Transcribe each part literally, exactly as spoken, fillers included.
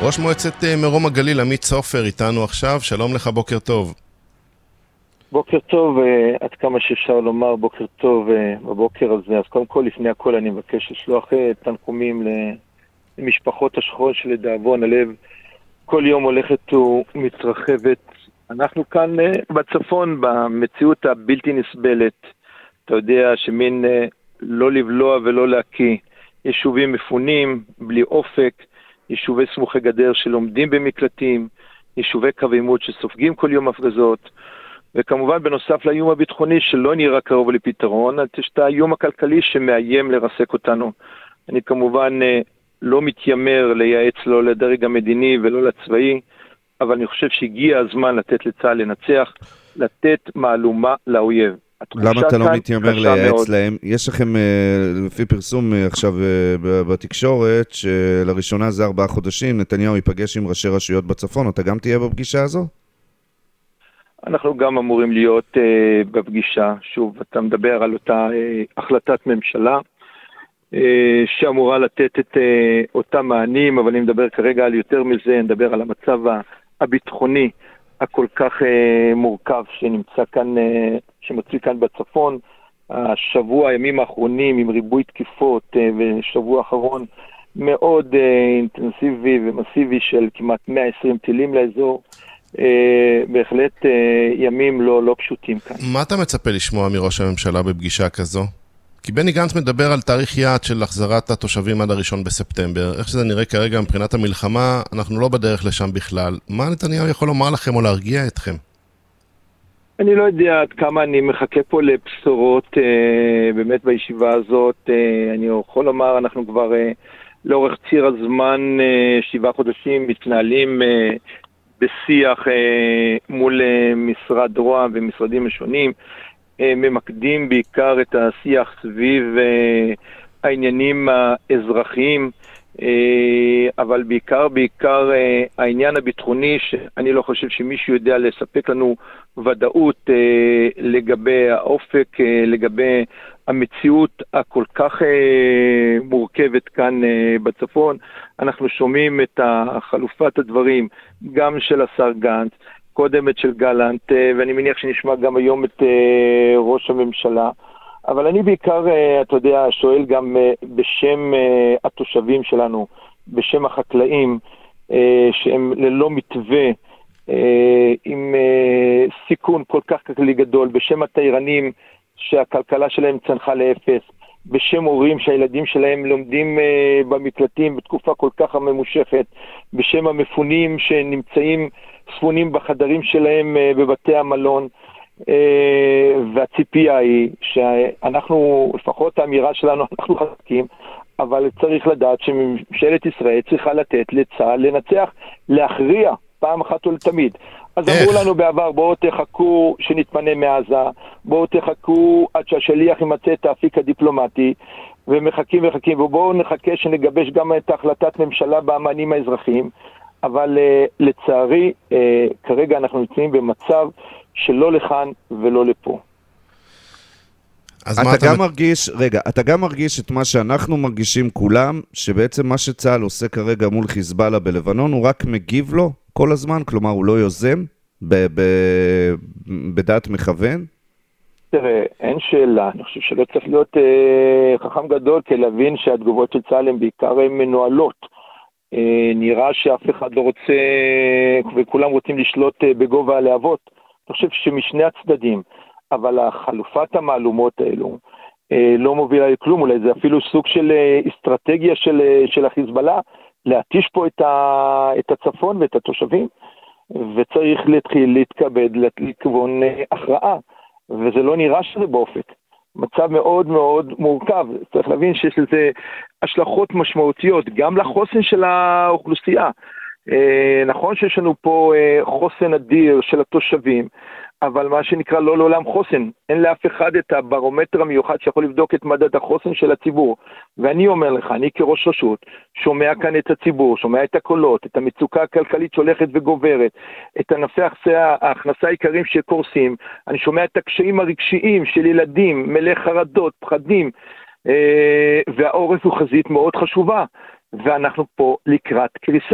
ראש מועצת מרום הגליל, עמית סופר, איתנו עכשיו. שלום לך, בוקר טוב. בוקר טוב, עד כמה שאפשר לומר בוקר טוב בבוקר הזה. אז קודם כל, לפני הכל אני מבקש לשלוח תנחומים למשפחות השכול שלדאבון הלב כל יום הולכת ומתרחבת. אנחנו כאן בצפון במציאות הבלתי נסבלת. אתה יודע שמין לא לבלוע ולא להקיא. יישובים מפונים, בלי אופק, יישובי סמוכי גדר שלומדים במקלטים, יישובי קו עימות שסופגים כל יום הפגזות, וכמובן בנוסף לאיום הביטחוני שלא נראה קרוב לפתרון, יש את האיום הכלכלי שמאיים לרסק אותנו. אני כמובן לא מתיימר לייעץ לא לדרג המדיני ולא לצבאי, אבל אני חושב שהגיע הזמן לתת לצה"ל לנצח, לתת מעלומה לאויב. למה אתה לא מתיימר לייעץ להם? יש לכם, לפי פרסום עכשיו בתקשורת, שלראשונה זה ארבעה חודשים, נתניהו ייפגש עם ראשי רשויות בצפון, אתה גם תהיה בפגישה הזו? אנחנו גם אמורים להיות בפגישה. שוב, אתה מדבר על אותה החלטת ממשלה, שאמורה לתת את אותם מענים, אבל אני מדבר כרגע על יותר מזה, אני מדבר על המצב הביטחוני, הכל כך uh, מורכב שנמצא כאן, uh, שמצוי כאן בצפון. השבוע, הימים האחרונים עם ריבוי תקיפות uh, ושבוע האחרון מאוד uh, אינטנסיבי ומסיבי של כמעט מאה ועשרים טילים לאזור. Uh, בהחלט uh, ימים לא, לא פשוטים כאן. מה אתה מצפה לשמוע מראש הממשלה בפגישה כזו? כי בני גנץ מדבר על תאריך יעד של החזרת התושבים עד הראשון בספטמבר. איך שזה נראה כרגע מבחינת המלחמה, אנחנו לא בדרך לשם בכלל. מה נתניהו יכול לומר לכם או להרגיע אתכם? אני לא יודע עד כמה אני מחכה פה לבשורות אה, באמת בישיבה הזאת. אה, אני יכול לומר, אנחנו כבר אה, לאורך ציר הזמן, אה, שבעה חודשים, מתנהלים אה, בשיח אה, מול אה, משרד רוה"מ ומשרדים השונים, ממקדים בעיקר את השיח סביב העניינים האזרחיים, אבל בעיקר בעיקר העניין הביטחוני, שאני לא חושב שמישהו יודע לספק לנו ודאות לגבי האופק, לגבי המציאות הכל כך מורכבת כאן בצפון. אנחנו שומעים את חלופת הדברים גם של השר גנץ, קודמת של גלנט, ואני מניח שנשמע גם היום את ראש הממשלה. אבל אני בעיקר, אתה יודע, שואל גם בשם התושבים שלנו, בשם החקלאים, שהם ללא מתווה, עם סיכון כל כך כלכלי גדול, בשם התיירנים שהכלכלה שלהם צנחה לאפס, בשם הורים שהילדים שלהם לומדים במקלטים בתקופה כל כך ממושכת, בשם המפונים שנמצאים ספונים בחדרים שלהם בבתי המלון, והציפייה היא שאנחנו, לפחות האמירה שלנו, אנחנו חזקים, אבל צריך לדעת שממשלת ישראל צריכה לתת לצה"ל לנצח, להכריע פעם אחת ולתמיד. אז אמרו לנו בעבר, בואו תחכו שנתפנה מעזה, בואו תחכו עד שהשליח ימצא את האפיק הדיפלומטי, ומחכים ומחכים, ובואו נחכה שנגבש גם את החלטת ממשלה במענים האזרחיים, אבל uh, לצערי, uh, כרגע אנחנו נמצאים במצב שלא לכאן ולא לפה. אז אתה, אתה גם מרגיש, רגע, אתה גם מרגיש את מה שאנחנו מרגישים כולם, שבעצם מה שצה"ל עושה כרגע מול חיזבאללה בלבנון, הוא רק מגיב לו כל הזמן, כלומר הוא לא יוזם ב- ב- בדעת מכוון? תראה, אין שאלה, אני חושב שלא צריך להיות אה, חכם גדול כדי להבין שהתגובות של צה"ל הן בעיקר הן מנוהלות. אה, נראה שאף אחד לא רוצה, וכולם רוצים לשלוט אה, בגובה הלהבות. אני חושב שמשני הצדדים, אבל החלופת המעלומות האלו אה, לא מובילה לכלום, אולי זה אפילו סוג של אה, אסטרטגיה של, אה, של החיזבאללה, להתיש פה את, ה, את הצפון ואת התושבים, וצריך להתחיל להתכבד לכיוון אה, הכרעה. וזה לא נראה שזה באופק. מצב מאוד מאוד מורכב. צריך להבין שיש לזה השלכות משמעותיות, גם לחוסן של האוכלוסייה. אה, נכון שיש לנו פה אה, חוסן אדיר של התושבים, אבל מה שנקרא לא לעולם חוסן. אין לאף אחד את הברומטר המיוחד שיכול לבדוק את מדד החוסן של הציבור. ואני אומר לך, אני כראש רשות, שומע כאן את הציבור, שומע את הקולות, את המצוקה הכלכלית שהולכת וגוברת, את ענפי ההכנסה העיקריים שקורסים, אני שומע את הקשיים הרגשיים של ילדים, מלא חרדות, פחדים, והעורף הוא חזית מאוד חשובה, ואנחנו פה לקראת קריסה.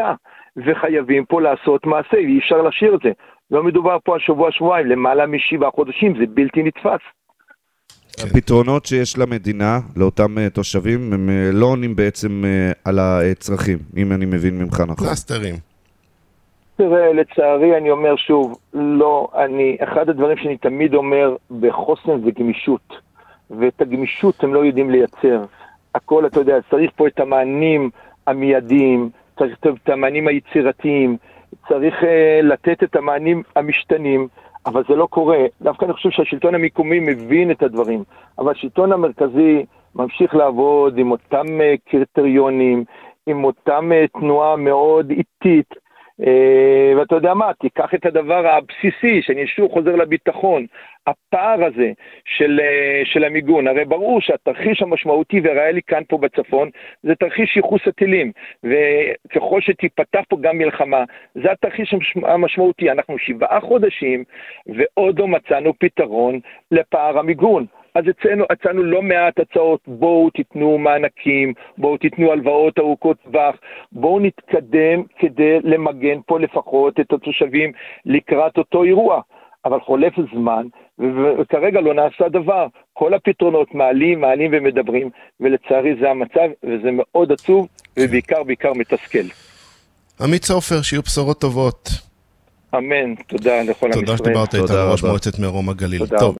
וחייבים פה לעשות מעשה, ואי אפשר להשאיר את זה. לא מדובר פה על שבוע שבועיים, למעלה משבעה חודשים, זה בלתי נתפס. הפתרונות שיש למדינה, לאותם תושבים, הם לא עונים בעצם על הצרכים, אם אני מבין ממך נכון. פלסטרים. תראה, לצערי אני אומר שוב, לא, אני, אחד הדברים שאני תמיד אומר בחוסן זה גמישות, ואת הגמישות הם לא יודעים לייצר. הכל, אתה יודע, צריך פה את המענים המיידיים, צריך את המענים היצירתיים, צריך uh, לתת את המענים המשתנים, אבל זה לא קורה. דווקא אני חושב שהשלטון המקומי מבין את הדברים, אבל השלטון המרכזי ממשיך לעבוד עם אותם uh, קריטריונים, עם אותם uh, תנועה מאוד איטית, uh, ואתה יודע מה, תיקח את הדבר הבסיסי, שאני שוב חוזר לביטחון, הפער הזה של, uh, של המיגון, הרי ברור שהתרחיש המשמעותי והריאלי כאן פה בצפון, זה תרחיש ייחוס הטילים, וככל שתיפתח פה גם מלחמה, זה התרחיש המשמעותי, אנחנו שבעה חודשים, ועוד לא מצאנו פתרון לפער המיגון, אז הצענו, הצענו לא מעט הצעות, בואו תיתנו מענקים, בואו תיתנו הלוואות ארוכות טווח, בואו נתקדם כדי למגן פה לפחות את התושבים לקראת אותו אירוע. אבל חולף זמן, וכרגע לא נעשה דבר. כל הפתרונות מעלים, מעלים ומדברים, ולצערי זה המצב, וזה מאוד עצוב, ובעיקר, בעיקר מתסכל. עמית סופר, שיהיו בשורות טובות. אמן, תודה לכל עם ישראל. תודה שדיברת איתנו, ראש מועצת מרום הגליל. טוב.